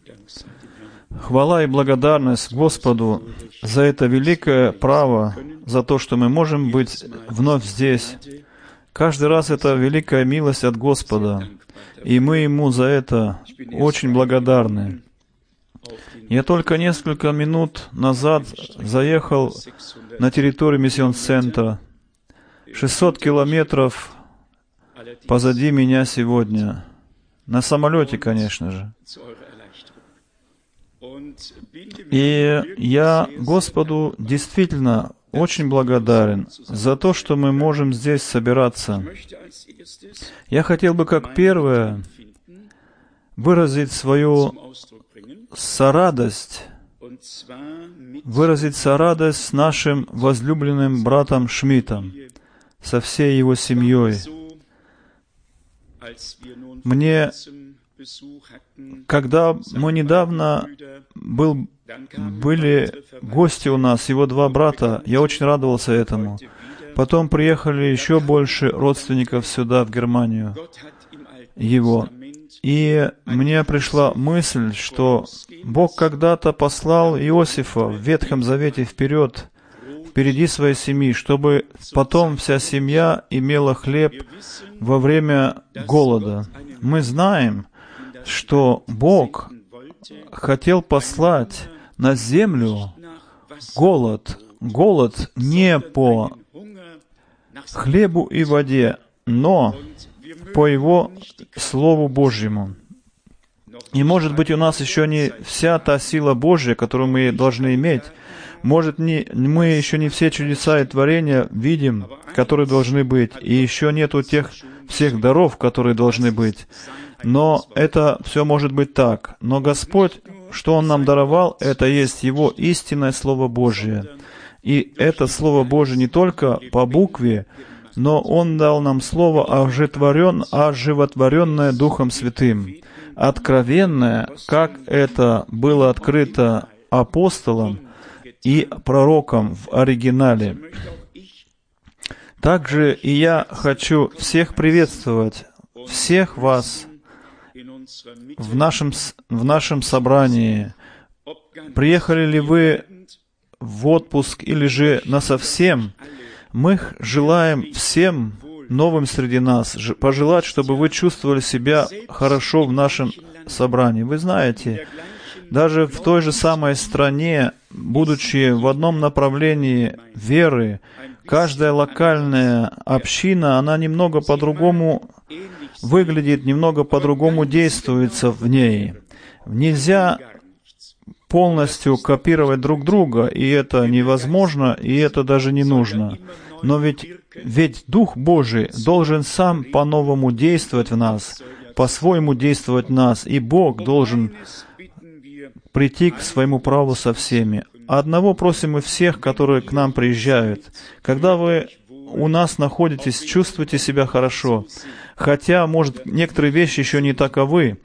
Хвала и благодарность Господу за это великое право, за то, что мы можем быть вновь здесь. Каждый раз это великая милость от Господа, и мы Ему за это очень благодарны. Я только несколько минут назад заехал на территорию миссион-центра. 600 километров позади меня сегодня. На самолете, конечно же. И я Господу действительно очень благодарен за то, что мы можем здесь собираться. Я хотел бы как первое выразить свою сорадость с нашим возлюбленным братом Шмидтом, со всей его семьей. Когда мы недавно были гости у нас, его два брата, я очень радовался этому. Потом приехали еще больше родственников сюда, в Германию, его. И мне пришла мысль, что Бог когда-то послал Иосифа в Ветхом Завете впереди своей семьи, чтобы потом вся семья имела хлеб во время голода. Мы знаем, что Бог хотел послать на землю голод не по хлебу и воде, но по Его Слову Божьему. И, может быть, у нас еще не вся та сила Божья, которую мы должны иметь. Может, мы еще не все чудеса и творения видим, которые должны быть, и еще нету тех всех даров, которые должны быть. Но это все может быть так. Но Господь, что Он нам даровал, это есть Его истинное Слово Божие. И это Слово Божие не только по букве, но Он дал нам Слово оживотворенное Духом Святым, откровенное, как это было открыто апостолам и пророкам в оригинале. Также и я хочу всех приветствовать, всех вас в нашем собрании. Приехали ли вы в отпуск или же насовсем? Мы желаем всем новым среди нас пожелать, чтобы вы чувствовали себя хорошо в нашем собрании. Вы знаете, даже в той же самой стране, будучи в одном направлении веры, каждая локальная община, она немного по-другому выглядит, немного по-другому действуется в ней. Нельзя полностью копировать друг друга, и это невозможно, и это даже не нужно. Но ведь Дух Божий должен сам по-новому действовать в нас, по-своему действовать в нас, и Бог должен прийти к своему праву со всеми. Одного просим мы всех, которые к нам приезжают. Когда вы у нас находитесь, чувствуйте себя хорошо. Хотя, может, некоторые вещи еще не таковы,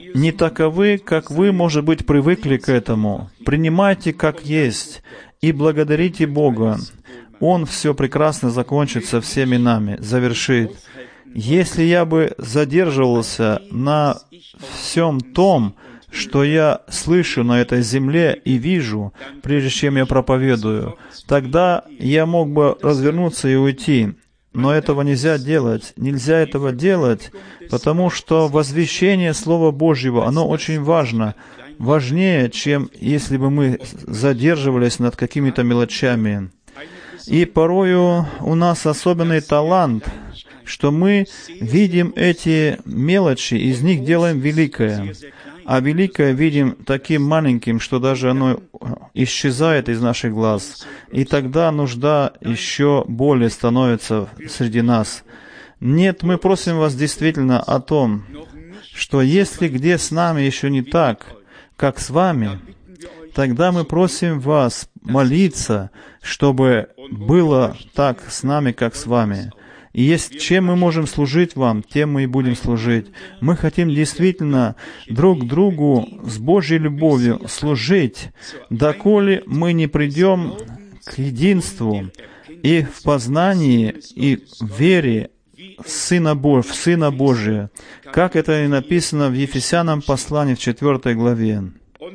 как вы, может быть, привыкли к этому. Принимайте как есть и благодарите Бога. Он все прекрасно закончит со всеми нами, завершит. Если я бы задерживался на всем том, что я слышу на этой земле и вижу, прежде чем я проповедую, тогда я мог бы развернуться и уйти. Но этого нельзя делать. Нельзя этого делать, потому что возвещение Слова Божьего, оно очень важно. Важнее, чем если бы мы задерживались над какими-то мелочами. И порою у нас особенный талант, что мы видим эти мелочи, из них делаем великое. А великое видим таким маленьким, что даже оно исчезает из наших глаз. И тогда нужда еще более становится среди нас. Нет, мы просим вас действительно о том, что если где с нами еще не так, как с вами, тогда мы просим вас молиться, чтобы было так с нами, как с вами. И есть чем мы можем служить вам, тем мы и будем служить. Мы хотим действительно друг другу с Божьей любовью служить, доколе мы не придем к единству и в познании, и в вере, в Сына Божия, как это и написано в Ефесянам послании в 4 главе.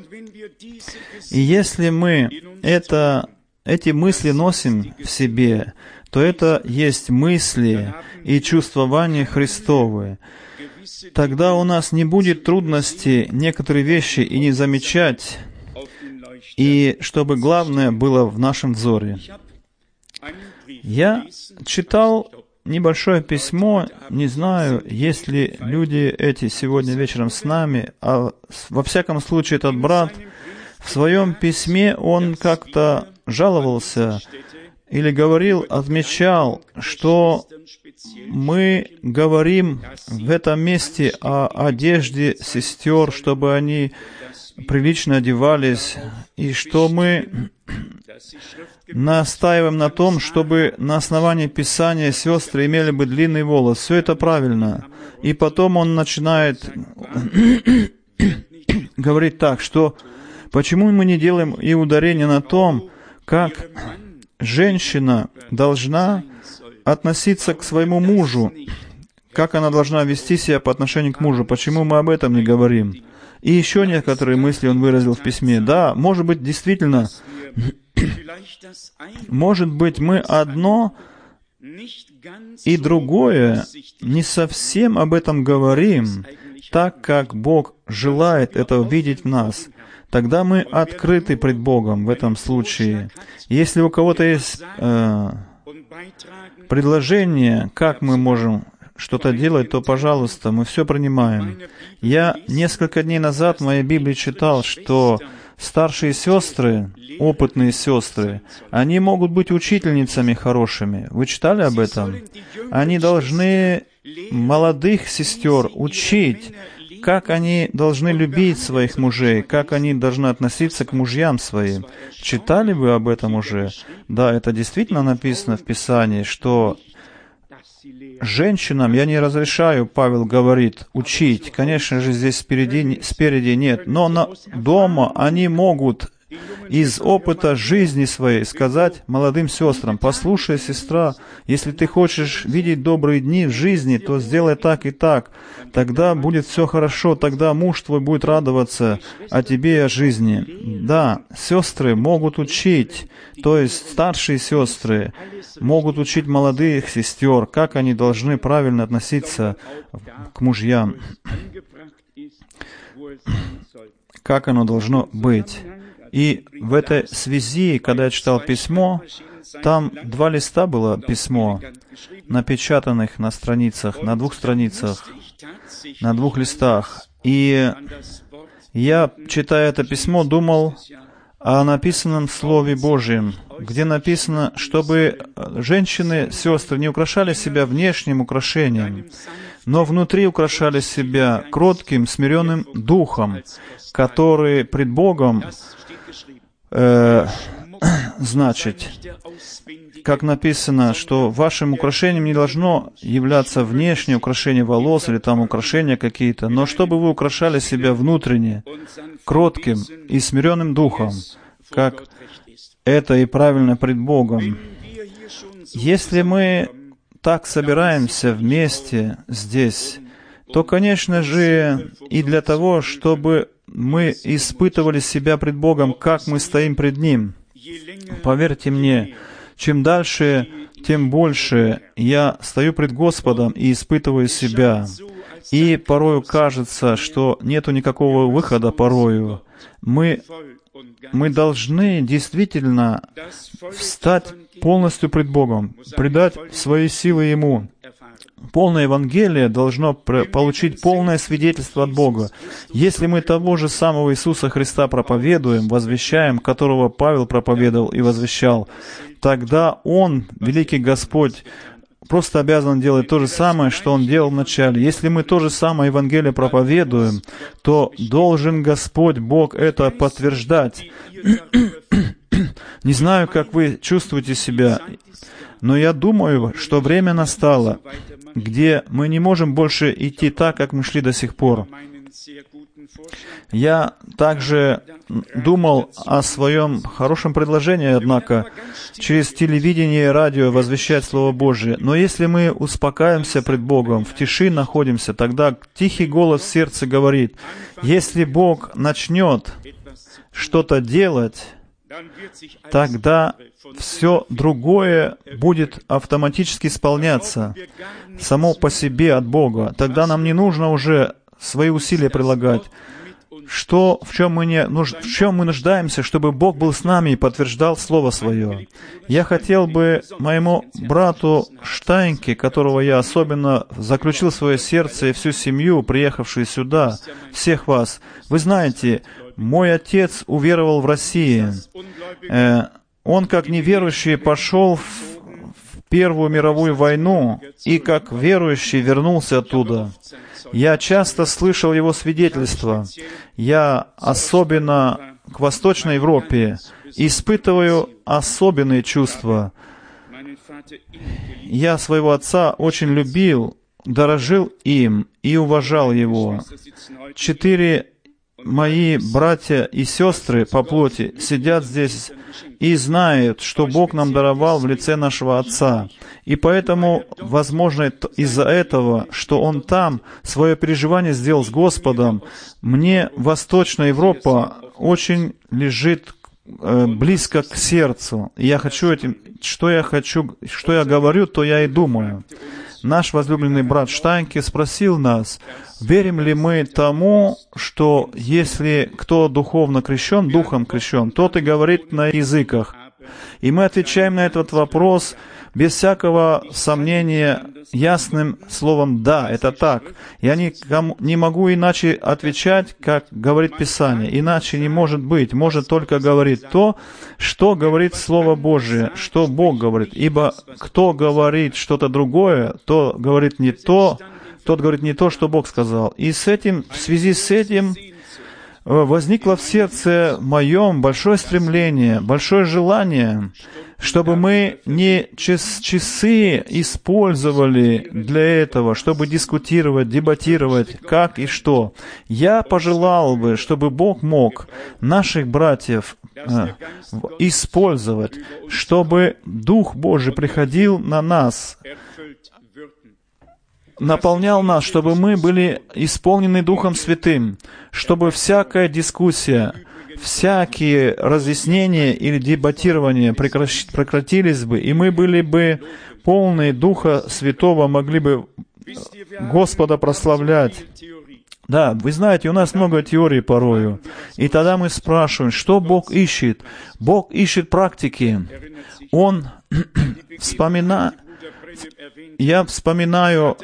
И если мы эти мысли носим в себе, то это есть мысли и чувствования Христовы. Тогда у нас не будет трудности некоторые вещи и не замечать, и чтобы главное было в нашем взоре. Я читал небольшое письмо, не знаю, есть ли люди эти сегодня вечером с нами, а во всяком случае этот брат в своем письме, он как-то жаловался или говорил, отмечал, что мы говорим в этом месте о одежде сестер, чтобы они прилично одевались, и что мы настаиваем на том, чтобы на основании Писания сестры имели бы длинный волос. Все это правильно. И потом он начинает говорить так, что почему мы не делаем и ударение на том, как женщина должна относиться к своему мужу, как она должна вести себя по отношению к мужу, почему мы об этом не говорим. И еще некоторые мысли он выразил в письме. Да, может быть, действительно, может быть, мы одно и другое не совсем об этом говорим, так как Бог желает это увидеть в нас. Тогда мы открыты пред Богом в этом случае. Если у кого-то есть предложение, как мы можем что-то делать, то, пожалуйста, мы все принимаем. Я несколько дней назад в моей Библии читал, что старшие сестры, опытные сестры, они могут быть учительницами хорошими. Вы читали об этом? Они должны молодых сестер учить, как они должны любить своих мужей, как они должны относиться к мужьям своим. Читали вы об этом уже? Да, это действительно написано в Писании, что женщинам я не разрешаю, Павел говорит, учить. Конечно же, здесь спереди нет, но дома они могут из опыта жизни своей сказать молодым сестрам: послушай, сестра, если ты хочешь видеть добрые дни в жизни, то сделай так и так. Тогда будет все хорошо, тогда муж твой будет радоваться о тебе и о жизни. Да, сестры могут учить, то есть старшие сестры могут учить молодых сестер, как они должны правильно относиться к мужьям, как оно должно быть. И в этой связи, когда я читал письмо, там 2 листа было письмо, напечатанных на страницах, на 2 страницах, на 2 листах. И я, читая это письмо, думал о написанном Слове Божьем, где написано, чтобы женщины, сестры, не украшали себя внешним украшением, но внутри украшали себя кротким, смиренным духом, который пред Богом, значит, как написано, что вашим украшением не должно являться внешнее украшение волос или там украшения какие-то, но чтобы вы украшали себя внутренне, кротким и смиренным духом, как это и правильно пред Богом. Если мы так собираемся вместе здесь, то, конечно же, и для того, чтобы мы испытывали себя пред Богом, как мы стоим пред Ним. Поверьте мне, чем дальше, тем больше я стою пред Господом и испытываю себя. И порою кажется, что нету никакого выхода порою. Мы должны действительно встать полностью пред Богом, предать свои силы Ему. Полное Евангелие должно получить полное свидетельство от Бога. Если мы того же самого Иисуса Христа проповедуем, возвещаем, которого Павел проповедовал и возвещал, тогда Он, великий Господь, просто обязан делать то же самое, что Он делал вначале. Если мы то же самое Евангелие проповедуем, то должен Господь, Бог, это подтверждать. Не знаю, как вы чувствуете себя, но я думаю, что время настало, где мы не можем больше идти так, как мы шли до сих пор. Я также думал о своем хорошем предложении, однако, через телевидение и радио возвещать Слово Божие. Но если мы успокаиваемся пред Богом, в тиши находимся, тогда тихий голос в сердце говорит, если Бог начнет что-то делать, тогда все другое будет автоматически исполняться само по себе от Бога. Тогда нам не нужно уже свои усилия прилагать. В чем мы нуждаемся, чтобы Бог был с нами и подтверждал Слово Свое. Я хотел бы моему брату Штайнке, которого я особенно заключил в свое сердце, и всю семью, приехавшую сюда, всех вас. Вы знаете, мой отец уверовал в России. Он, как неверующий, пошел в Первую мировую войну и, как верующий, вернулся оттуда. Я часто слышал его свидетельства. Я особенно к Восточной Европе испытываю особенные чувства. Я своего отца очень любил, дорожил им и уважал его. 4 мои братья и сестры по плоти сидят здесь и знают, что Бог нам даровал в лице нашего Отца. И поэтому, возможно, из-за этого, что Он там свое переживание сделал с Господом, мне Восточная Европа очень лежит близко к сердцу. И я хочу что я говорю, то я и думаю. Наш возлюбленный брат Штайнке спросил нас, верим ли мы тому, что если кто духовно крещен, духом крещен, тот и говорит на языках. И мы отвечаем на этот вопрос без всякого сомнения ясным словом «да», это так. Я не могу иначе отвечать, как говорит Писание. Иначе не может быть. Может только говорить то, что говорит Слово Божие, что Бог говорит. Ибо кто говорит что-то другое, то говорит не то, тот говорит не то, что Бог сказал. И в связи с этим возникло в сердце моем большое стремление, большое желание, чтобы мы не часы использовали для этого, чтобы дискутировать, дебатировать, как и что. Я пожелал бы, чтобы Бог мог наших братьев использовать, чтобы Дух Божий приходил на нас, наполнял нас, чтобы мы были исполнены Духом Святым, чтобы всякая дискуссия, всякие разъяснения или дебатирования прекратились бы, и мы были бы полны Духа Святого, могли бы Господа прославлять. Да, вы знаете, у нас много теорий порою. И тогда мы спрашиваем, что Бог ищет? Бог ищет практики. Он Я вспоминаю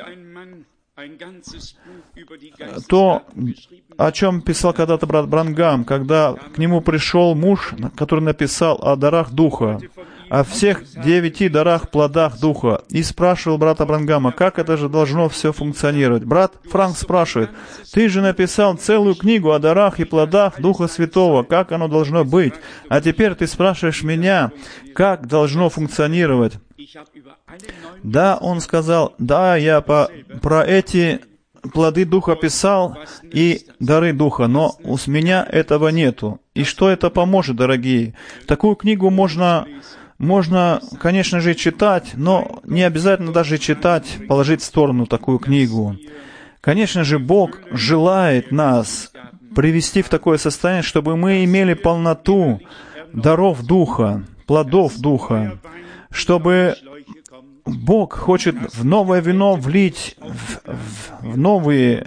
то, о чем писал когда-то брат Бранхам, когда к нему пришел муж, который написал о дарах Духа, о всех 9 дарах, плодах Духа, и спрашивал брата Бранхама, как это же должно все функционировать. Брат Франк спрашивает, ты же написал целую книгу о дарах и плодах Духа Святого, как оно должно быть, а теперь ты спрашиваешь меня, как должно функционировать. Да, он сказал, да, я про эти плоды Духа писал и дары Духа, но у меня этого нету. И что это поможет, дорогие? Такую книгу можно, конечно же, читать, но не обязательно даже читать, положить в сторону такую книгу. Конечно же, Бог желает нас привести в такое состояние, чтобы мы имели полноту даров Духа, плодов Духа, чтобы Бог хочет в новое вино влить в новые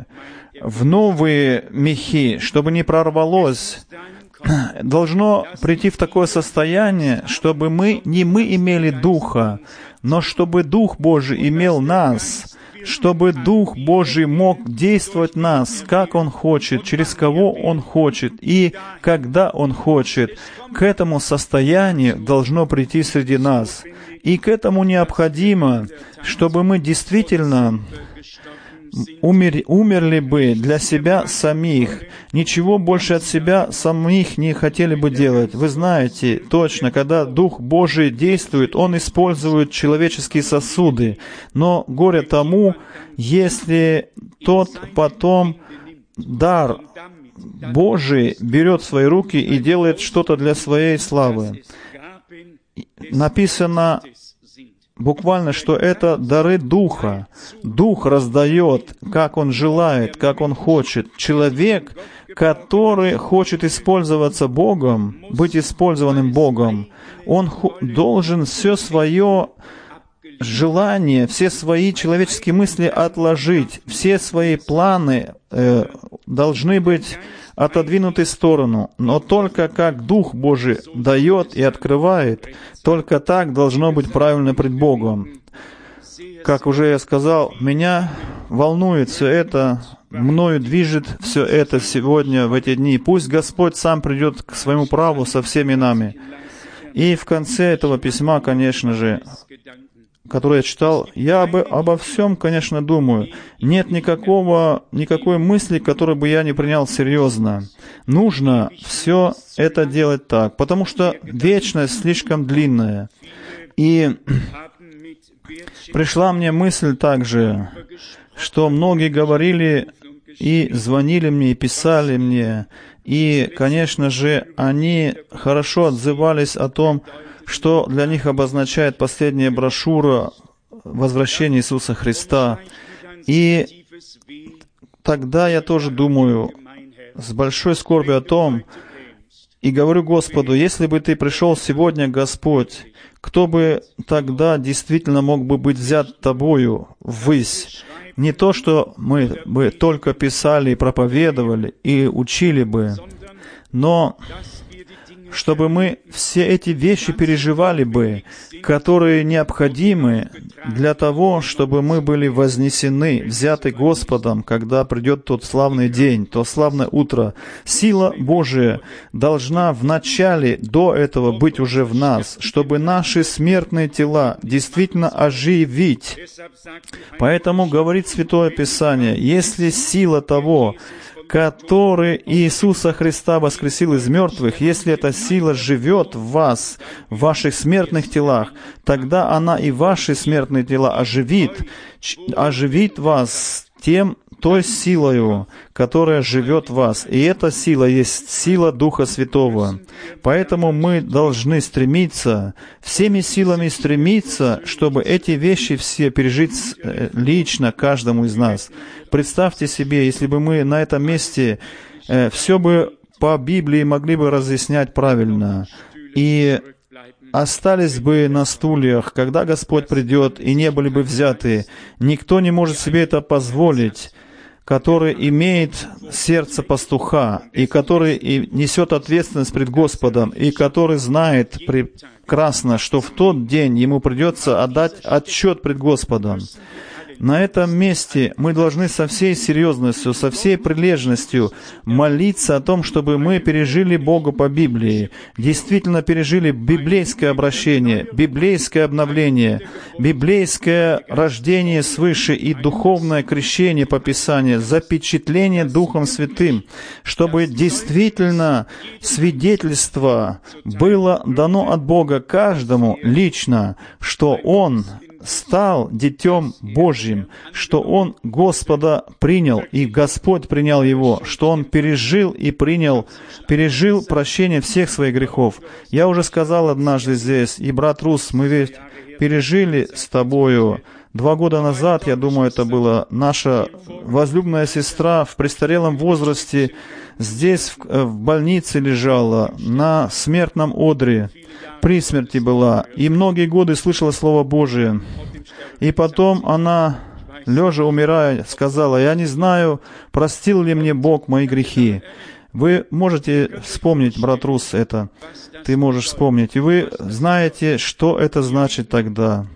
мехи, чтобы не прорвалось. Должно прийти в такое состояние, чтобы не мы имели Духа, но чтобы Дух Божий имел нас, чтобы Дух Божий мог действовать в нас, как Он хочет, через кого Он хочет и когда Он хочет. К этому состоянию должно прийти среди нас. И к этому необходимо, чтобы мы действительно умерли бы для себя самих, ничего больше от себя самих не хотели бы делать. Вы знаете точно, когда Дух Божий действует, Он использует человеческие сосуды, но горе тому, если тот потом дар Божий берет в свои руки и делает что-то для своей славы. Написано буквально, что это дары Духа. Дух раздает, как Он желает, как Он хочет. Человек, который хочет использоваться Богом, быть использованным Богом, он должен все свое желание, все свои человеческие мысли отложить, все свои планы должны быть отодвинуты в сторону. Но только как Дух Божий дает и открывает, только так должно быть правильно пред Богом. Как уже я сказал, меня волнует все это, мною движет все это сегодня, в эти дни. Пусть Господь сам придет к своему праву со всеми нами. И в конце этого письма, конечно же, которое я читал, я обо всем, конечно, думаю. Нет никакой мысли, которую бы я не принял серьезно. Нужно все это делать так, потому что вечность слишком длинная. И пришла мне мысль также, что многие говорили и звонили мне, и писали мне, и, конечно же, они хорошо отзывались о том, что для них обозначает последняя брошюра «Возвращение Иисуса Христа». И тогда я тоже думаю с большой скорбью о том, и говорю Господу, если бы Ты пришел сегодня, Господь, кто бы тогда действительно мог бы быть взят Тобою ввысь? Не то, что мы бы только писали и проповедовали и учили бы, но чтобы мы все эти вещи переживали бы, которые необходимы для того, чтобы мы были вознесены, взяты Господом, когда придет тот славный день, то славное утро. Сила Божия должна в начале, до этого, быть уже в нас, чтобы наши смертные тела действительно оживить. Поэтому говорит Святое Писание, если сила того, который Иисуса Христа воскресил из мертвых, если эта сила живет в вас, в ваших смертных телах, тогда она и ваши смертные тела оживит вас той силою, которая живет в вас. И эта сила есть сила Духа Святого. Поэтому мы должны стремиться, всеми силами стремиться, чтобы эти вещи все пережить лично каждому из нас. Представьте себе, если бы мы на этом месте все бы по Библии могли бы разъяснять правильно, и остались бы на стульях, когда Господь придет, и не были бы взяты. Никто не может себе это позволить, который имеет сердце пастуха, и который и несет ответственность пред Господом, и который знает прекрасно, что в тот день ему придется отдать отчет пред Господом. На этом месте мы должны со всей серьезностью, со всей прилежностью молиться о том, чтобы мы пережили Бога по Библии, действительно пережили библейское обращение, библейское обновление, библейское рождение свыше и духовное крещение по Писанию, запечатление Духом Святым, чтобы действительно свидетельство было дано от Бога каждому лично, что он стал Детем Божьим, что он Господа принял, и Господь принял его, что он пережил прощение всех своих грехов. Я уже сказал однажды здесь, и брат Рус, мы ведь пережили с тобою 2 года назад, я думаю, это была наша возлюбленная сестра в престарелом возрасте, здесь в больнице лежала, на смертном одре, при смерти была, и многие годы слышала Слово Божие. И потом она, лежа умирая, сказала, «Я не знаю, простил ли мне Бог мои грехи». Вы можете вспомнить, брат Рус, это. Ты можешь вспомнить. И вы знаете, что это значит тогда.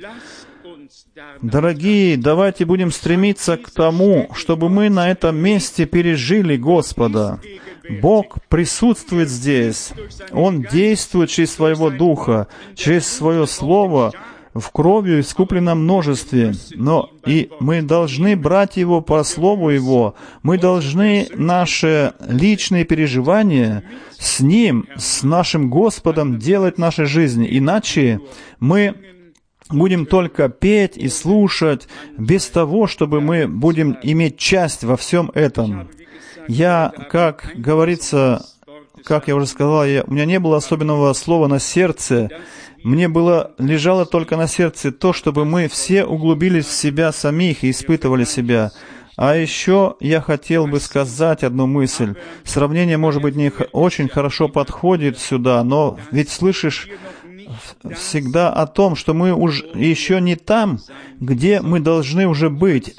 Дорогие, давайте будем стремиться к тому, чтобы мы на этом месте пережили Господа. Бог присутствует здесь. Он действует через Своего Духа, через Свое Слово, в кровью искупленном множестве. Но и мы должны брать Его по Слову Его. Мы должны наши личные переживания с Ним, с нашим Господом делать в нашей жизни. Иначе мы будем только петь и слушать, без того, чтобы мы будем иметь часть во всем этом. Я, как говорится, как я уже сказал, у меня не было особенного слова на сердце. Мне лежало только на сердце то, чтобы мы все углубились в себя самих и испытывали себя. А еще я хотел бы сказать одну мысль. Сравнение, может быть, не очень хорошо подходит сюда, но ведь слышишь всегда о том, что мы уже еще не там, где мы должны уже быть.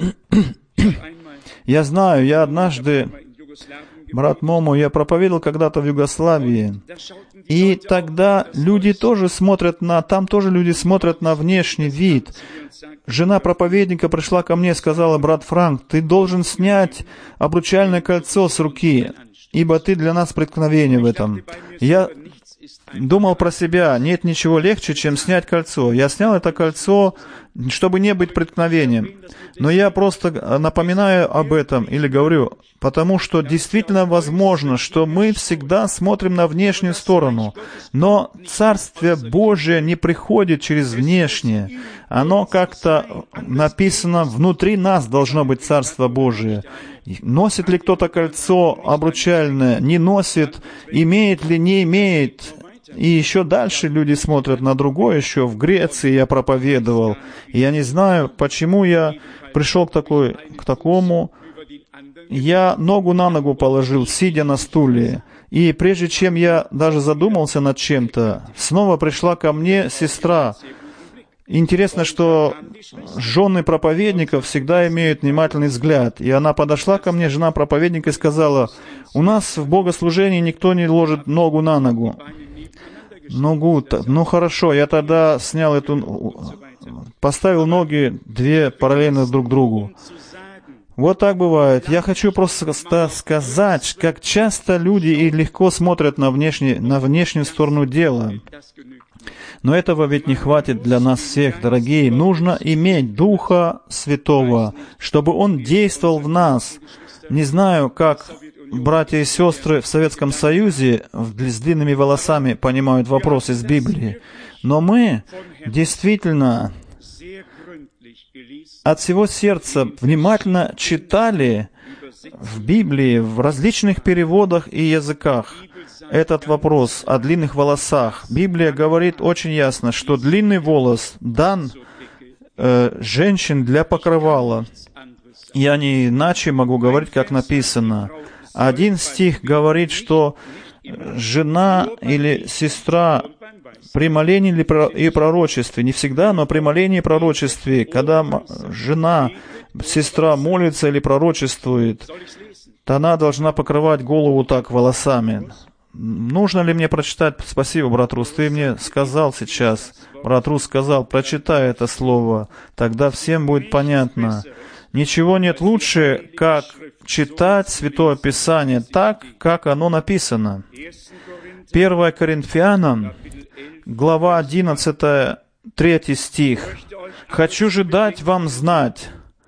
Я знаю, я однажды, брат Мому, я проповедовал когда-то в Югославии, и тогда люди тоже смотрят там тоже люди смотрят на внешний вид. Жена проповедника пришла ко мне и сказала: брат Франк, ты должен снять обручальное кольцо с руки, ибо ты для нас преткновение в этом. Я думал про себя, нет ничего легче, чем снять кольцо. Я снял это кольцо, чтобы не быть преткновением. Но я просто напоминаю об этом или говорю, потому что действительно возможно, что мы всегда смотрим на внешнюю сторону, но Царствие Божие не приходит через внешнее. Оно как-то написано, внутри нас должно быть Царство Божие. Носит ли кто-то кольцо обручальное, не носит, имеет ли, не имеет. И еще дальше люди смотрят на другое. Еще в Греции я проповедовал. И я не знаю, почему я пришел к такому. Я ногу на ногу положил, сидя на стуле. И прежде чем я даже задумался над чем-то, снова пришла ко мне сестра. Интересно, что жены проповедников всегда имеют внимательный взгляд. И она подошла ко мне, жена проповедника, и сказала: у нас в богослужении никто не ложит ногу на ногу. Ну хорошо, я тогда снял поставил ноги две параллельно друг другу. Вот так бывает. Я хочу просто сказать, как часто люди и легко смотрят на внешнюю сторону дела. Но этого ведь не хватит для нас всех, дорогие. Нужно иметь Духа Святого, чтобы Он действовал в нас. Не знаю, как братья и сестры в Советском Союзе с длинными волосами понимают вопрос из Библии, но мы действительно от всего сердца внимательно читали в Библии, в различных переводах и языках этот вопрос о длинных волосах. Библия говорит очень ясно, что длинный волос дан женщин для покрывала. Я не иначе могу говорить, как написано. Один стих говорит, что жена или сестра при молении и пророчестве, не всегда, но при молении и пророчестве, когда жена, сестра молится или пророчествует, то она должна покрывать голову так волосами. Нужно ли мне прочитать? Спасибо, брат Рус, ты мне сказал сейчас. Брат Рус сказал, прочитай это слово, тогда всем будет понятно. Ничего нет лучше, как читать Святое Писание так, как оно написано. 1 Коринфянам, глава 11, 3 стих. «Хочу же дать вам знать,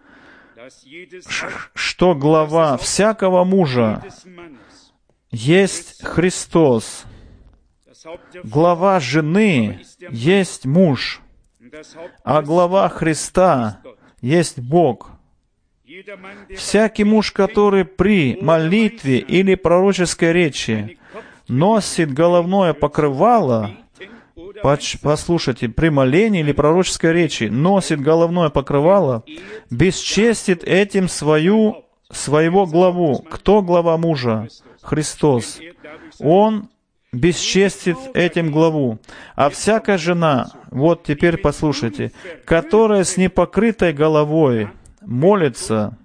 что глава всякого мужа есть Христос, глава жены есть муж, а глава Христа есть Бог. Всякий муж, который при молитве или пророческой речи носит головное покрывало, послушайте, при молении или пророческой речи носит головное покрывало, бесчестит этим своего главу. Кто глава мужа? Христос. Он бесчестит этим главу. А всякая жена, вот теперь послушайте, которая с непокрытой головой молится,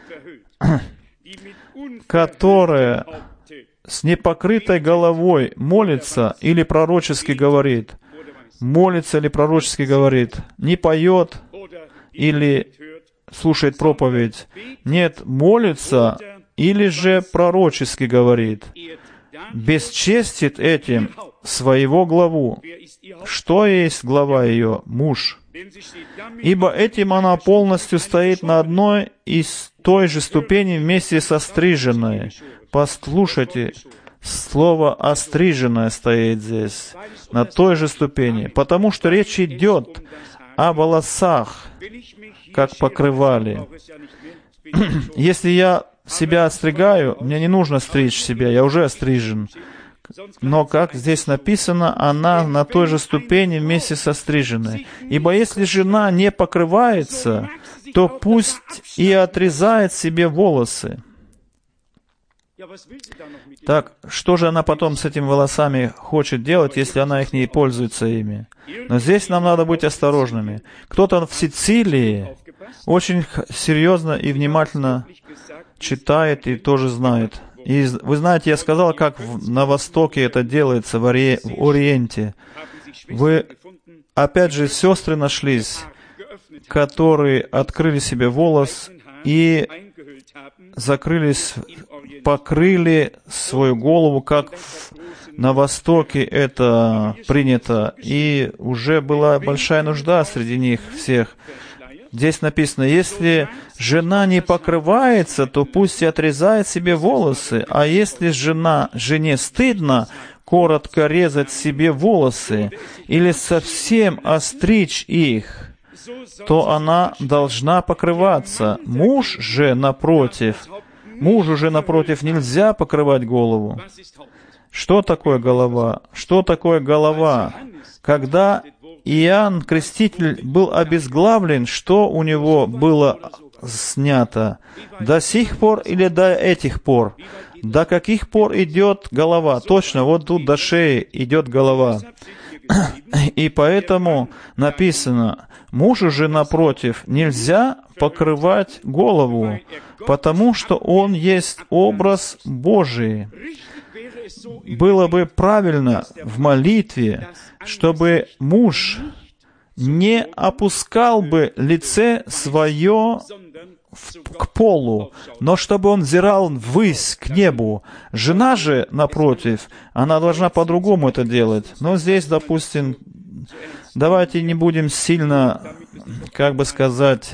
которая с непокрытой головой молится или пророчески говорит, молится или пророчески говорит, не поет или слушает проповедь. Нет, молится или же пророчески говорит. Бесчестит этим своего главу. Что есть глава ее? Муж. Ибо этим она полностью стоит на одной и той же ступени вместе со стриженной. Послушайте, слово «остриженное» стоит здесь, на той же ступени, потому что речь идет о волосах, как покрывали. Если я себя отстригаю, мне не нужно стричь себя, я уже острижен. Но, как здесь написано, она на той же ступени вместе со стриженной. Ибо если жена не покрывается, то пусть и отрезает себе волосы. Так, что же она потом с этими волосами хочет делать, если она их не пользуется ими? Но здесь нам надо быть осторожными. Кто-то в Сицилии очень серьезно и внимательно читает и тоже знает. И вы знаете, я сказал, как на Востоке это делается, в Ориенте. Вы, опять же, сестры нашлись, которые открыли себе волос и закрылись, покрыли свою голову, как на Востоке это принято. И уже была большая нужда среди них всех. Здесь написано, если жена не покрывается, то пусть и отрезает себе волосы, а если жене стыдно коротко резать себе волосы или совсем остричь их, то она должна покрываться. Мужу же, напротив, нельзя покрывать голову. Что такое голова? Что такое голова? Когда Иоанн Креститель был обезглавлен, что у него было снято? До сих пор или до этих пор? До каких пор идет голова? Точно, вот тут до шеи идет голова. И поэтому написано, мужу же, напротив, нельзя покрывать голову, потому что он есть образ Божий. Было бы правильно в молитве, чтобы муж не опускал бы лице свое к полу, но чтобы он взирал ввысь, к небу. Жена же, напротив, она должна по-другому это делать. Но здесь, допустим, давайте не будем сильно, как бы сказать,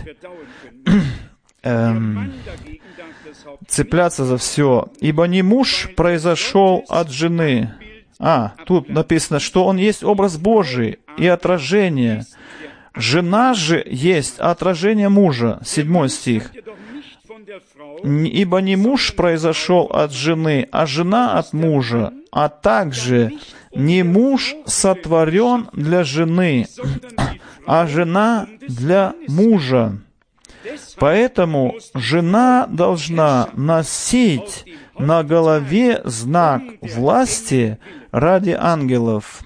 цепляться за все. Ибо не муж произошел от жены. Тут написано, что он есть образ Божий и отражение. Жена же есть отражение мужа. 7 стих. Ибо не муж произошел от жены, а жена от мужа, а также не муж сотворен для жены, а жена для мужа. Поэтому жена должна носить на голове знак власти ради ангелов.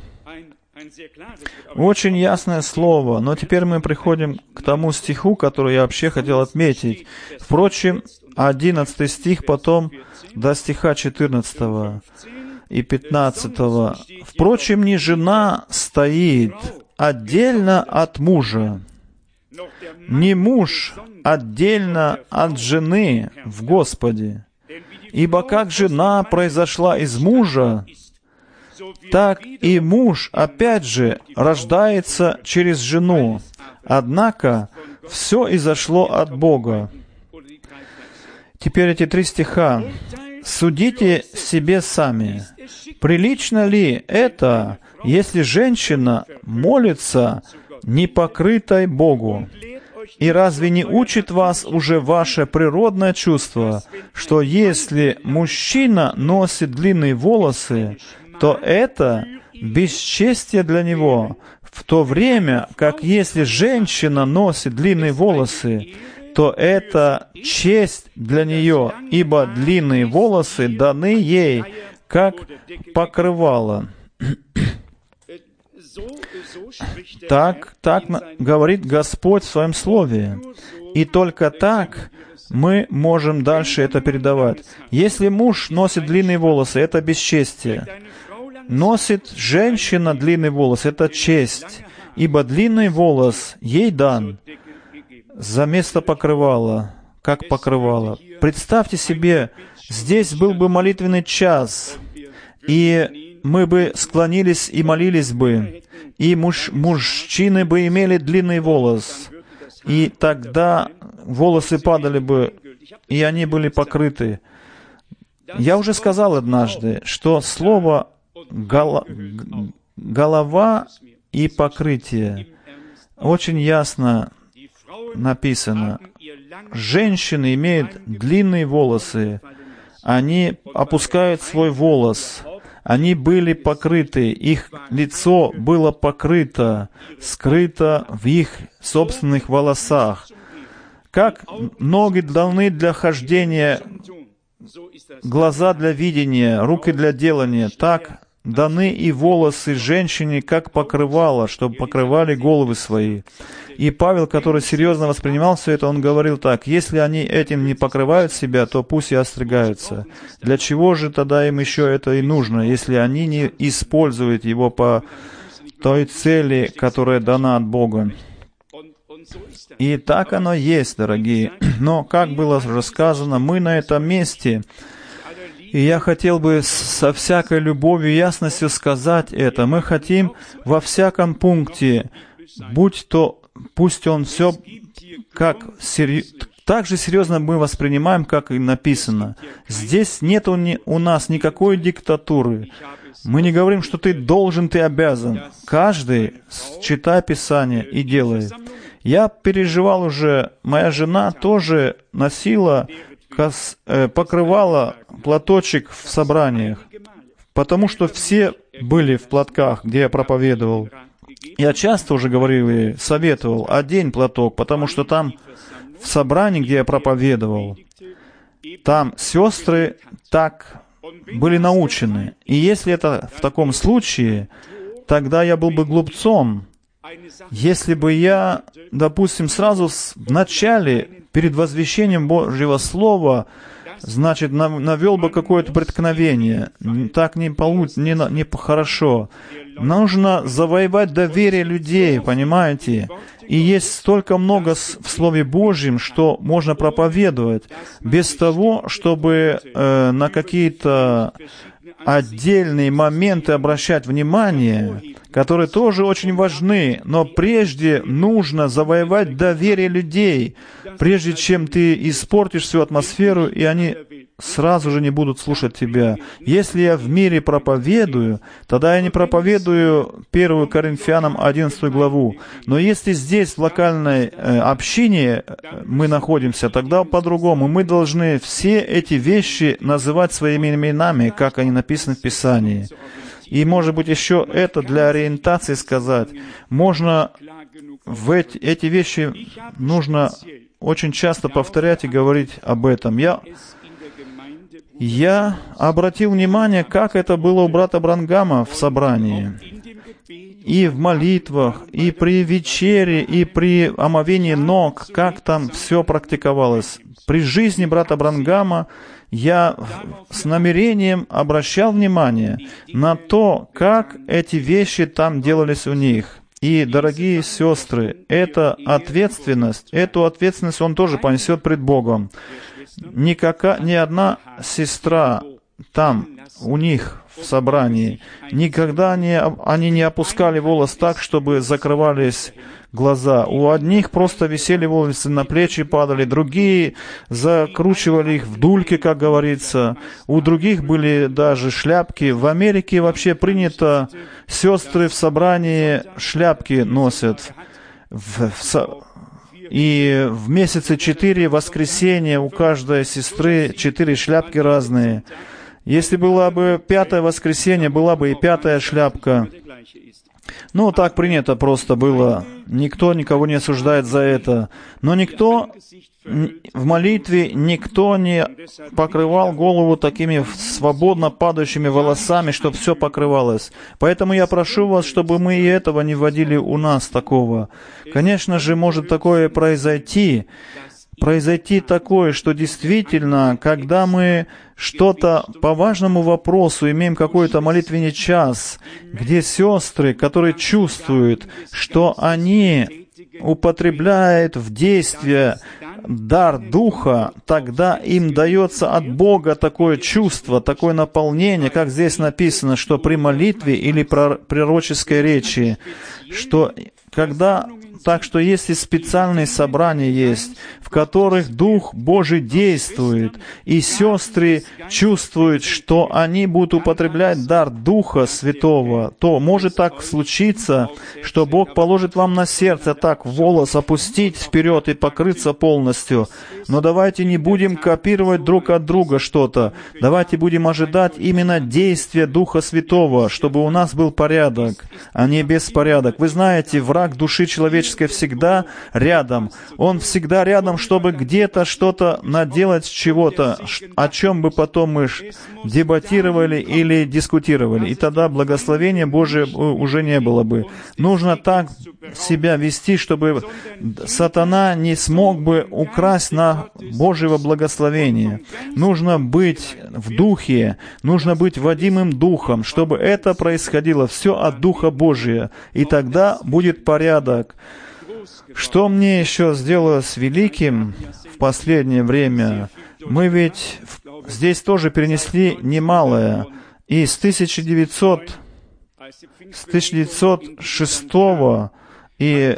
Очень ясное слово, но теперь мы приходим к тому стиху, который я вообще хотел отметить. Впрочем, 11 стих, потом до стиха 14 и 15. «Впрочем, не жена стоит отдельно от мужа, не муж отдельно от жены в Господе. Ибо как жена произошла из мужа, так и муж, опять же, рождается через жену. Однако все изошло от Бога». Теперь эти 3 стиха. «Судите себе сами, прилично ли это, если женщина молится непокрытой Богу? И разве не учит вас уже ваше природное чувство, что если мужчина носит длинные волосы, то это бесчестие для него, в то время как если женщина носит длинные волосы, то это честь для нее, ибо длинные волосы даны ей как покрывало». Так говорит Господь в Своем Слове. И только так мы можем дальше это передавать. Если муж носит длинные волосы, это бесчестие. Носит женщина длинные волосы, это честь, ибо длинный волос ей дан за место покрывала, как покрывало. Представьте себе, здесь был бы молитвенный час, и мы бы склонились и молились бы, и мужчины бы имели длинный волос, и тогда волосы падали бы, и они были покрыты. Я уже сказал однажды, что слово «голова» и «покрытие» очень ясно написано. женщины имеют длинные волосы, они опускают свой волос, они были покрыты, их лицо было покрыто, скрыто в их собственных волосах. Как ноги даны для хождения, глаза для видения, руки для делания, так даны и волосы женщине, как покрывало, чтобы покрывали головы свои. И Павел, который серьезно воспринимал все это, он говорил так: если они этим не покрывают себя, то пусть и остригаются. Для чего же тогда им еще это и нужно, если они не используют его по той цели, которая дана от Бога? И так оно есть, дорогие. Но, как было уже сказано, мы на этом месте. И я хотел бы со всякой любовью и ясностью сказать это. Мы хотим во всяком пункте, пусть он все так же серьезно мы воспринимаем, как и написано. Здесь нет у нас никакой диктатуры. Мы не говорим, что ты должен, ты обязан. Каждый читай Писание и делай. Я переживал уже, моя жена тоже носила, покрывала платочек в собраниях, потому что все были в платках, где я проповедовал. Я часто уже говорил и советовал: одень платок, потому что там, в собрании, где я проповедовал, там сестры так были научены. И если это в таком случае, тогда я был бы глупцом, если бы я, допустим, сразу в начале, перед возвещением Божьего Слова, значит, навел бы какое-то преткновение. Так не хорошо. Нужно завоевать доверие людей, понимаете? И есть столько много в Слове Божьем, что можно проповедовать, без того, чтобы на какие-то отдельные моменты обращать внимание, которые тоже очень важны, но прежде нужно завоевать доверие людей, прежде чем ты испортишь всю атмосферу, и они сразу же не будут слушать тебя. Если я в мире проповедую, тогда я не проповедую 1 Коринфянам 11 главу. Но если здесь, в локальной общине мы находимся, тогда по-другому. Мы должны все эти вещи называть своими именами, как они написаны в Писании. И, может быть, еще это для ориентации сказать. Можно эти вещи нужно очень часто повторять и говорить об этом. Я обратил внимание, как это было у брата Бранхама в собрании. И в молитвах, и при вечере, и при омовении ног, как там все практиковалось. При жизни брата Бранхама я с намерением обращал внимание на то, как эти вещи там делались у них. И, дорогие сестры, эту ответственность он тоже понесет пред Богом. Ни одна сестра там, у них в собрании, никогда они не опускали волос так, чтобы закрывались глаза. У одних просто висели волосы, на плечи падали, другие закручивали их в дульки, как говорится. У других были даже шляпки. В Америке вообще принято, сестры в собрании шляпки носят. И в месяце 4 воскресенья у каждой сестры 4 шляпки разные. Если была бы 5-е воскресенье, была бы и 5-я шляпка. Ну, так принято просто было. Никто никого не осуждает за это. Но в молитве никто не покрывал голову такими свободно падающими волосами, чтобы все покрывалось. Поэтому я прошу вас, чтобы мы и этого не вводили у нас такого. Конечно же, может такое произойти такое, что действительно, когда мы что-то по важному вопросу имеем какой-то молитвенный час, где сестры, которые чувствуют, что они употребляют в действие дар Духа, тогда им дается от Бога такое чувство, такое наполнение, как здесь написано, что при молитве или пророческой речи, что когда Так что если специальные собрания есть, в которых Дух Божий действует, и сестры чувствуют, что они будут употреблять дар Духа Святого, то может так случиться, что Бог положит вам на сердце так волос опустить вперед и покрыться полностью. Но давайте не будем копировать друг от друга что-то. Давайте будем ожидать именно действия Духа Святого, чтобы у нас был порядок, а не беспорядок. Вы знаете, враг души человеческой всегда рядом. Он всегда рядом, чтобы где-то что-то наделать чего-то, о чем бы потом мы дебатировали или дискутировали. И тогда благословения Божие уже не было бы. Нужно так себя вести, чтобы сатана не смог бы украсть на Божьего благословения. Нужно быть в Духе, нужно быть водимым Духом, чтобы это происходило все от Духа Божия. И тогда будет порядок. Что мне еще сделалось великим в последнее время? Мы ведь здесь тоже перенесли немалое. И с 1906 и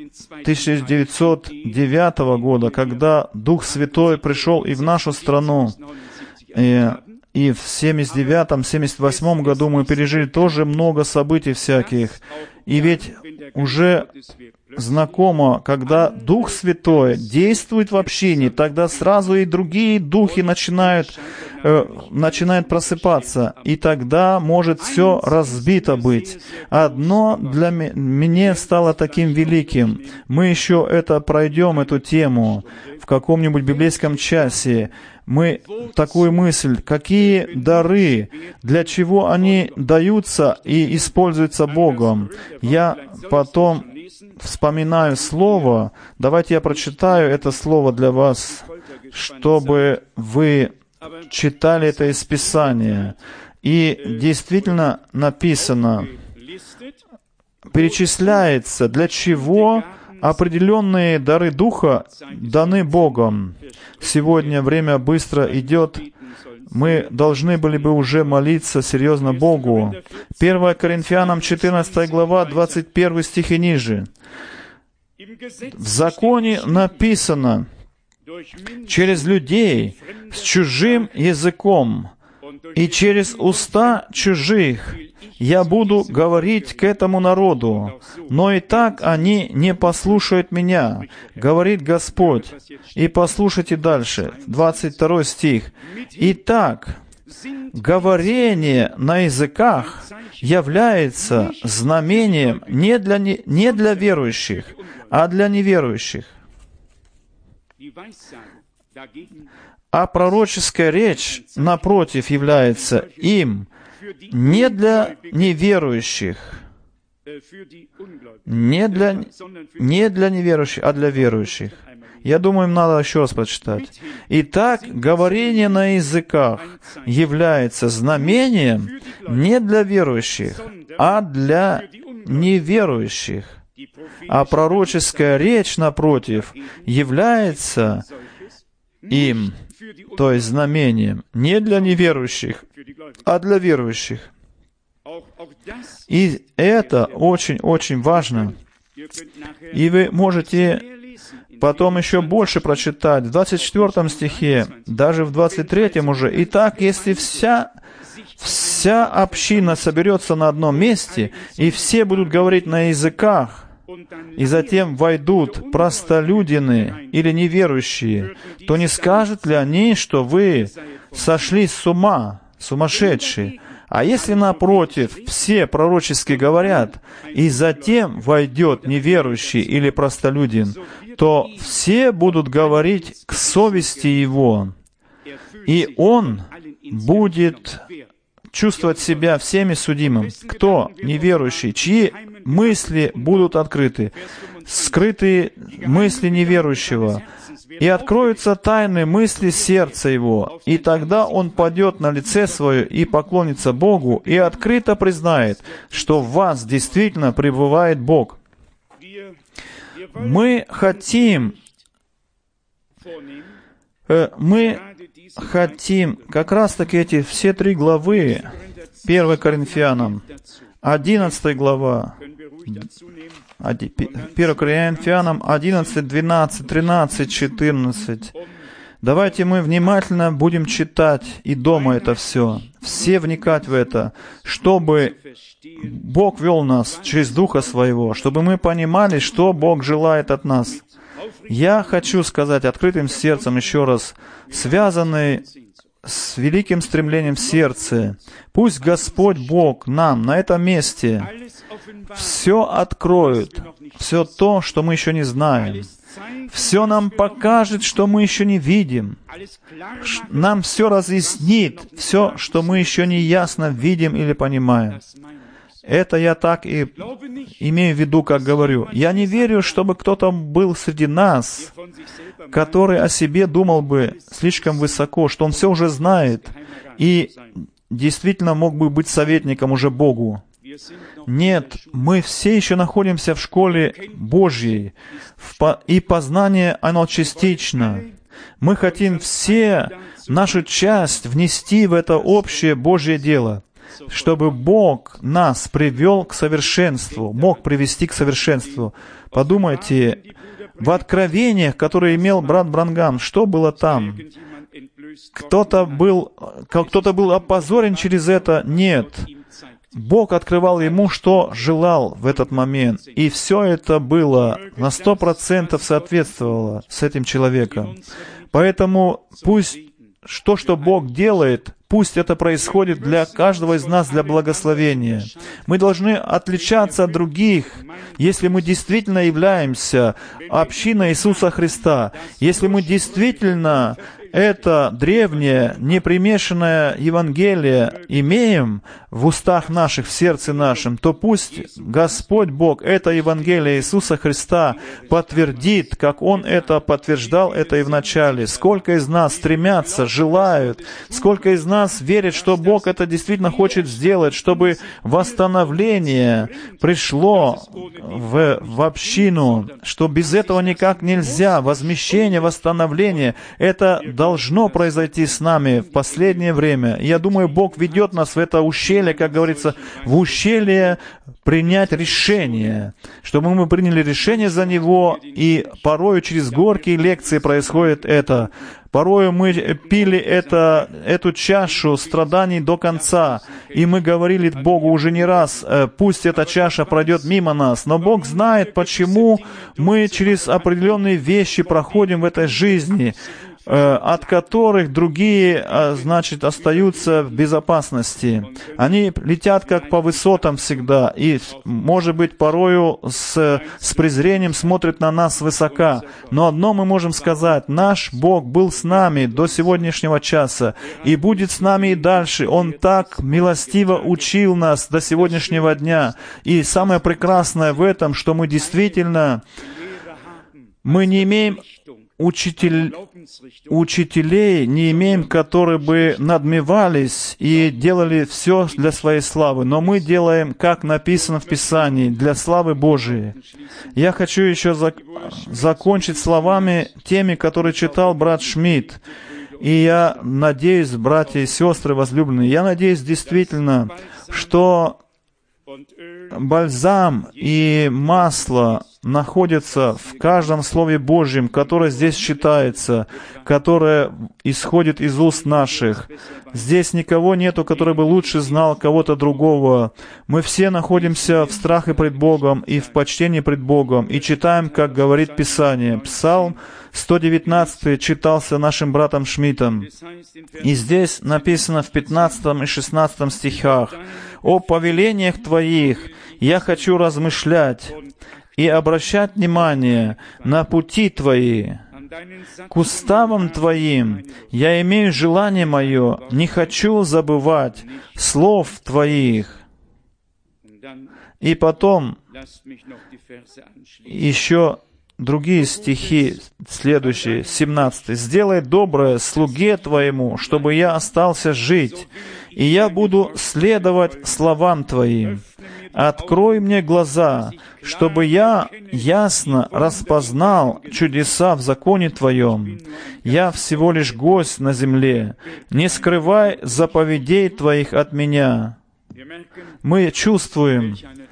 1909 года, когда Дух Святой пришел и в нашу страну, и в 79-78 году мы пережили тоже много событий всяких. И ведь уже знакомо, когда Дух Святой действует в общине, тогда сразу и другие духи начинают просыпаться, и тогда может все разбито быть. Одно для меня стало таким великим. Мы еще пройдем эту тему в каком-нибудь библейском часе. Мы такую мысль, какие дары, для чего они даются и используются Богом. Я потом вспоминаю слово. Давайте я прочитаю это слово для вас, чтобы вы читали это из Писания. И действительно написано, перечисляется, для чего определенные дары Духа даны Богом. Сегодня время быстро идет. Мы должны были бы уже молиться серьезно Богу. 1 Коринфянам 14 глава, 21 стих и ниже. В законе написано: «Через людей с чужим языком и через уста чужих я буду говорить к этому народу, но и так они не послушают меня, говорит Господь». И послушайте дальше, 22 стих. «Итак, говорение на языках является знамением не для верующих, а для неверующих. А пророческая речь, напротив, является им не для неверующих, не для неверующих, а для верующих». Я думаю, им надо еще раз прочитать. «Итак, говорение на языках является знамением не для верующих, а для неверующих. А пророческая речь, напротив, является им, то есть знамением, не для неверующих, а для верующих». И это очень-очень важно. И вы можете потом еще больше прочитать в 24 стихе, даже в 23 уже. «Итак, если вся община соберется на одном месте, и все будут говорить на языках, и затем войдут простолюдины или неверующие, то не скажут ли они, что вы сошли с ума, сумасшедшие? А если, напротив, все пророчески говорят, и затем войдет неверующий или простолюдин, то все будут говорить к совести его, и он будет чувствовать себя всеми судимым». Кто неверующий, чьи мысли будут открыты, скрытые мысли неверующего, и откроются тайные мысли сердца его, и тогда он падет на лице свое и поклонится Богу, и открыто признает, что в вас действительно пребывает Бог. Мы хотим как раз-таки эти все 3 главы, 1 Коринфянам, 11 глава, 1 Коринфянам 11, 12, 13, 14. Давайте мы внимательно будем читать и дома это все вникать в это, чтобы Бог вел нас через Духа Своего, чтобы мы понимали, что Бог желает от нас. Я хочу сказать открытым сердцем еще раз, связанный с великим стремлением в сердце, пусть Господь Бог нам на этом месте все откроет, все то, что мы еще не знаем, все нам покажет, что мы еще не видим, нам все разъяснит, все, что мы еще не ясно видим или понимаем. Это я так и имею в виду, как говорю. Я не верю, чтобы кто-то был среди нас, который о себе думал бы слишком высоко, что он все уже знает и действительно мог бы быть советником уже Богу. Нет, мы все еще находимся в школе Божьей, и познание, оно частично. Мы хотим все нашу часть внести в это общее Божье дело, чтобы Бог нас привел к совершенству, мог привести к совершенству. Подумайте, в откровениях, которые имел брат Бранхам, что было там? Кто-то был опозорен через это? Нет. Бог открывал ему, что желал в этот момент. И все это было на 100% соответствовало с этим человеком. Поэтому пусть то, что Бог делает, пусть это происходит для каждого из нас для благословения. Мы должны отличаться от других, если мы действительно являемся общиной Иисуса Христа, если мы действительно это древнее, непримешанное Евангелие имеем в устах наших, в сердце нашем, то пусть Господь Бог это Евангелие Иисуса Христа подтвердит, как Он это подтверждал это и в начале. Сколько из нас стремятся, желают, сколько из нас верит, что Бог это действительно хочет сделать, чтобы восстановление пришло в общину, что без этого никак нельзя. Возмещение, восстановление, это должно произойти с нами в последнее время. Я думаю, Бог ведет нас в это ущелье, как говорится, в ущелье принять решение, чтобы мы приняли решение за Него, и порою через горькие лекции происходит это. Порою мы пили эту чашу страданий до конца, и мы говорили Богу уже не раз, пусть эта чаша пройдет мимо нас, но Бог знает, почему мы через определенные вещи проходим в этой жизни, от которых другие, остаются в безопасности. Они летят как по высотам всегда, и, может быть, порою с презрением смотрят на нас свысока. Но одно мы можем сказать: наш Бог был с нами до сегодняшнего часа и будет с нами и дальше. Он так милостиво учил нас до сегодняшнего дня. И самое прекрасное в этом, что мы действительно, мы не имеем учителей не имеем, которые бы надмевались и делали все для своей славы, но мы делаем, как написано в Писании, для славы Божией. Я хочу еще закончить словами теми, которые читал брат Шмидт. И я надеюсь, братья и сестры возлюбленные, я надеюсь действительно, что бальзам и масло находятся в каждом Слове Божьем, которое здесь читается, которое исходит из уст наших. Здесь никого нету, который бы лучше знал кого-то другого. Мы все находимся в страхе пред Богом и в почтении пред Богом, и читаем, как говорит Писание. Псалм 119 читался нашим братом Шмидтом. И здесь написано в 15 и 16 стихах: «О повелениях Твоих я хочу размышлять и обращать внимание на пути Твои. К уставам Твоим я имею желание мое, не хочу забывать слов Твоих». И потом еще другие стихи, следующие, 17. «Сделай доброе слуге Твоему, чтобы я остался жить, и я буду следовать словам Твоим. Открой мне глаза, чтобы я ясно распознал чудеса в законе Твоем. Я всего лишь гость на земле. Не скрывай заповедей Твоих от меня». Мы чувствуем,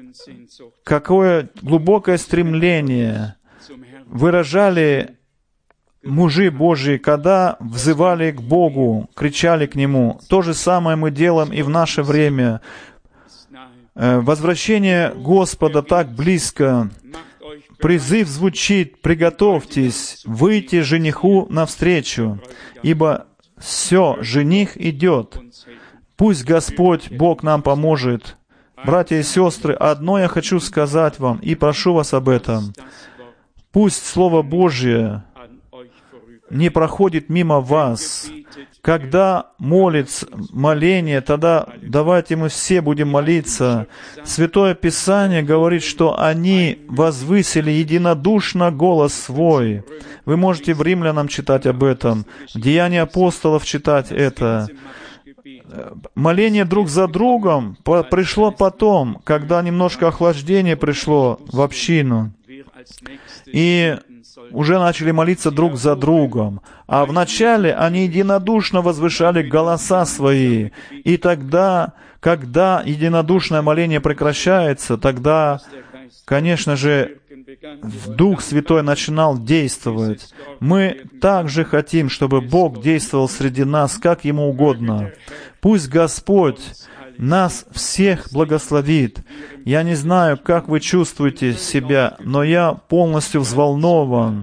какое глубокое стремление выражали мужи Божьи, когда взывали к Богу, кричали к Нему. То же самое мы делаем и в наше время. Возвращение Господа так близко. Призыв звучит: «Приготовьтесь, выйти жениху навстречу, ибо все, жених идет». Пусть Господь, Бог нам поможет. Братья и сестры, одно я хочу сказать вам, и прошу вас об этом. Пусть Слово Божье не проходит мимо вас. Когда молится моление, тогда давайте мы все будем молиться. Святое Писание говорит, что они возвысили единодушно голос свой. Вы можете в Римлянам читать об этом, в Деянии апостолов читать это. Моление друг за другом пришло потом, когда немножко охлаждение пришло в общину. И уже начали молиться друг за другом. А вначале они единодушно возвышали голоса свои. И тогда, когда единодушное моление прекращается, тогда, конечно же, Дух Святой начинал действовать. Мы также хотим, чтобы Бог действовал среди нас, как Ему угодно. Пусть Господь нас всех благословит. Я не знаю, как вы чувствуете себя, но я полностью взволнован,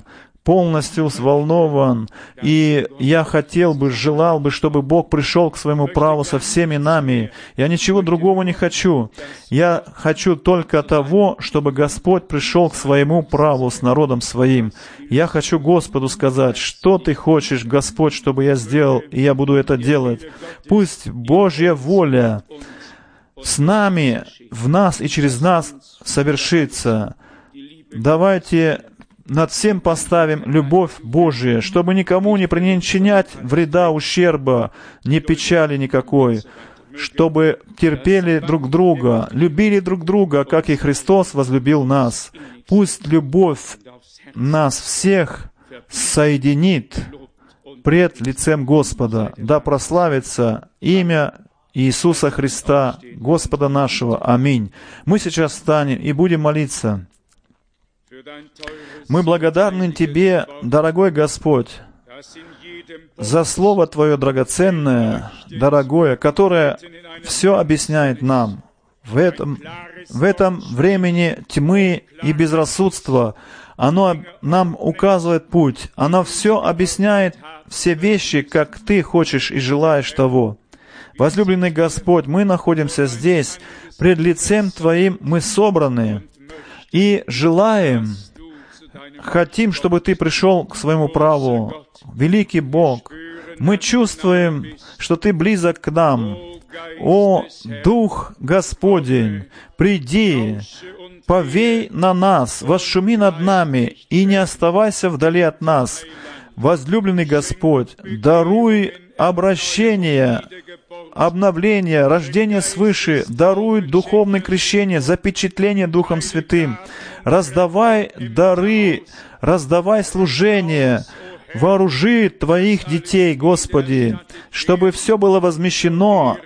и я хотел бы, желал бы, чтобы Бог пришел к своему праву со всеми нами. Я ничего другого не хочу. Я хочу только того, чтобы Господь пришел к своему праву с народом своим. Я хочу Господу сказать: что Ты хочешь, Господь, чтобы я сделал, и я буду это делать. Пусть Божья воля с нами, в нас и через нас совершится. Давайте над всем поставим любовь Божию, чтобы никому не причинять вреда, ущерба, ни печали никакой, чтобы терпели друг друга, любили друг друга, как и Христос возлюбил нас. Пусть любовь нас всех соединит пред лицем Господа. Да прославится имя Иисуса Христа, Господа нашего. Аминь. Мы сейчас встанем и будем молиться. Мы благодарны Тебе, дорогой Господь, за Слово Твое драгоценное, дорогое, которое все объясняет нам. В этом времени тьмы и безрассудства оно нам указывает путь. Оно все объясняет все вещи, как Ты хочешь и желаешь того. Возлюбленный Господь, мы находимся здесь, пред лицем Твоим мы собраны и желаем, хотим, чтобы Ты пришел к своему праву. Великий Бог, мы чувствуем, что Ты близок к нам. О, Дух Господень, приди, повей на нас, восшуми над нами и не оставайся вдали от нас. Возлюбленный Господь, даруй обращение, обновление, рождение свыше, даруй духовное крещение, запечатление Духом Святым. Раздавай дары, раздавай служение, вооружи Твоих детей, Господи, чтобы все было возмещено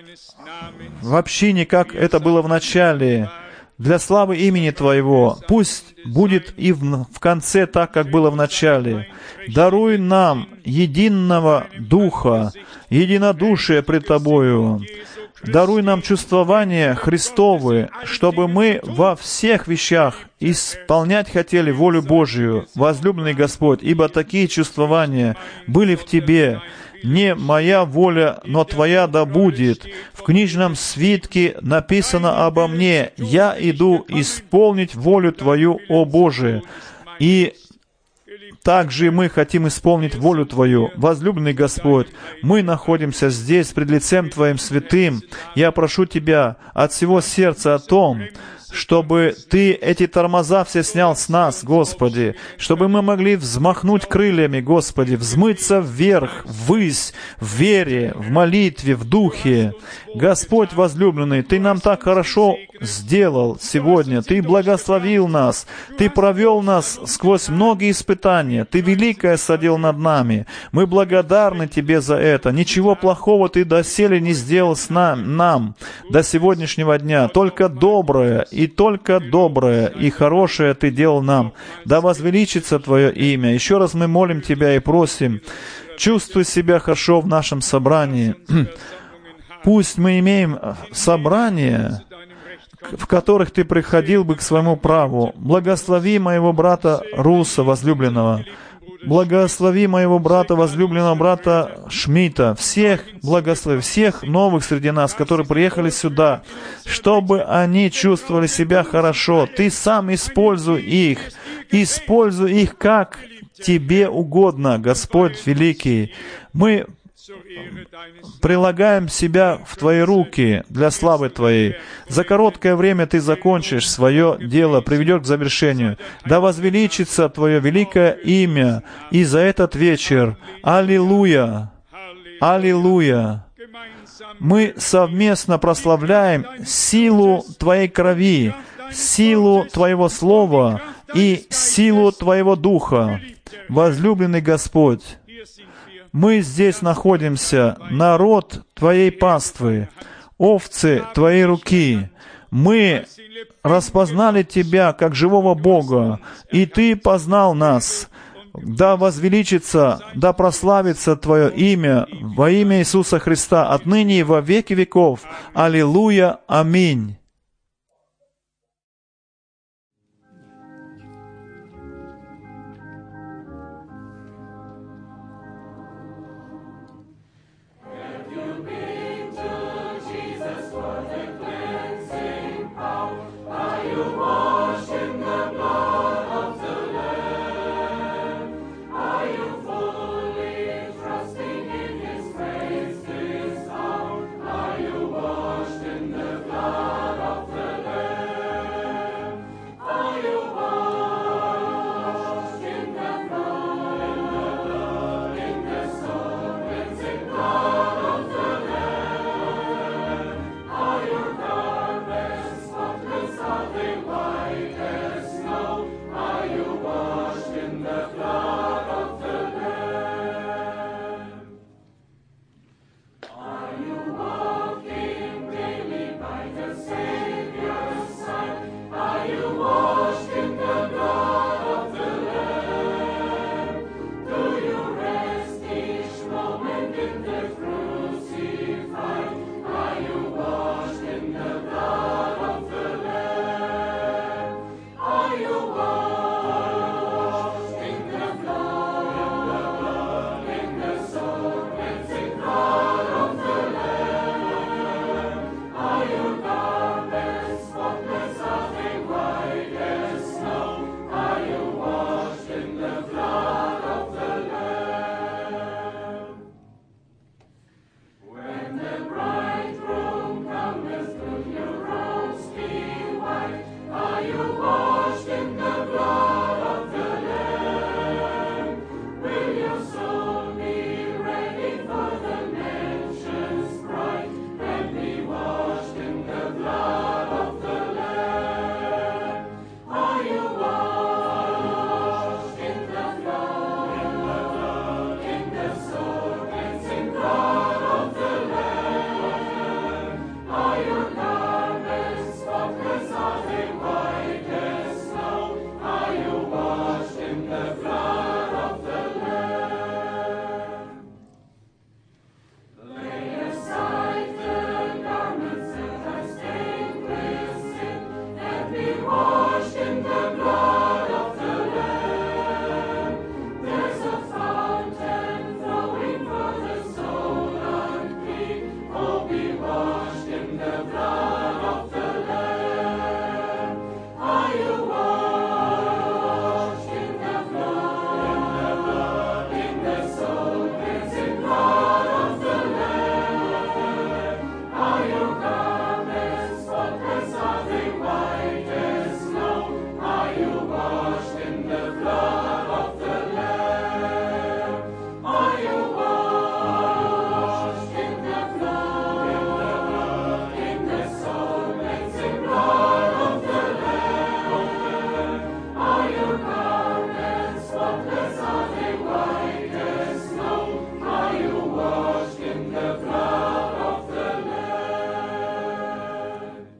в общине, как это было в начале, для славы имени Твоего. Пусть будет и в конце так, как было в начале. Даруй нам единого Духа, единодушие пред Тобою. Даруй нам чувствование Христовы, чтобы мы во всех вещах исполнять хотели волю Божию, возлюбленный Господь, ибо такие чувствования были в Тебе. Не моя воля, но Твоя да будет. В книжном свитке написано обо мне: я иду исполнить волю Твою, о Боже. И также мы хотим исполнить волю Твою. Возлюбленный Господь, мы находимся здесь, пред лицем Твоим святым. Я прошу Тебя от всего сердца о том, чтобы Ты эти тормоза все снял с нас, Господи, чтобы мы могли взмахнуть крыльями, Господи, взмыться вверх, ввысь, в вере, в молитве, в духе. Господь возлюбленный, Ты нам так хорошо сделал сегодня. Ты благословил нас. Ты провел нас сквозь многие испытания. Ты великое садил над нами. Мы благодарны Тебе за это. Ничего плохого Ты доселе не сделал с нам до сегодняшнего дня. Только доброе и и только доброе и хорошее Ты делал нам. Да возвеличится Твое имя. Еще раз мы молим Тебя и просим, чувствуй себя хорошо в нашем собрании. Пусть мы имеем собрания, в которых Ты приходил бы к своему праву. Благослови моего брата Руса, возлюбленного. Благослови моего брата, возлюбленного брата Шмидта, всех благослови, всех новых среди нас, которые приехали сюда, чтобы они чувствовали себя хорошо. Ты сам используй их как Тебе угодно, Господь великий. Мы прилагаем себя в Твои руки для славы Твоей. За короткое время Ты закончишь свое дело, приведешь к завершению. Да возвеличится Твое великое имя и за этот вечер. Аллилуйя! Аллилуйя! Мы совместно прославляем силу Твоей крови, силу Твоего Слова и силу Твоего Духа. Возлюбленный Господь, мы здесь находимся, народ Твоей паствы, овцы Твоей руки. Мы распознали Тебя как живого Бога, и Ты познал нас. Да возвеличится, да прославится Твое имя во имя Иисуса Христа отныне и во веки веков. Аллилуйя! Аминь! You